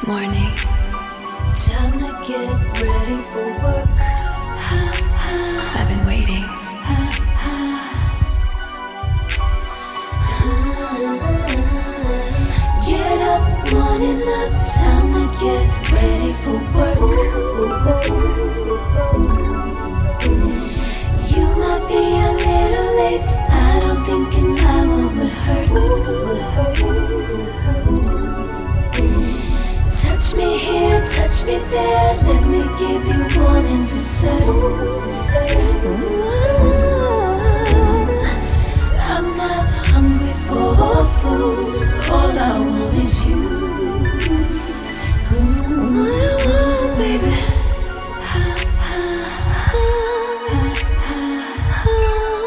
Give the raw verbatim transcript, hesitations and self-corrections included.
morning. Time to get ready for work. Ha, ha. I've been waiting. Ha, ha. Ha. Get up, morning love. Time to get ready for work. You might be a little late. I don't think an hour would hurt. Touch me here, touch me there. Let me give you morning dessert. Ooh.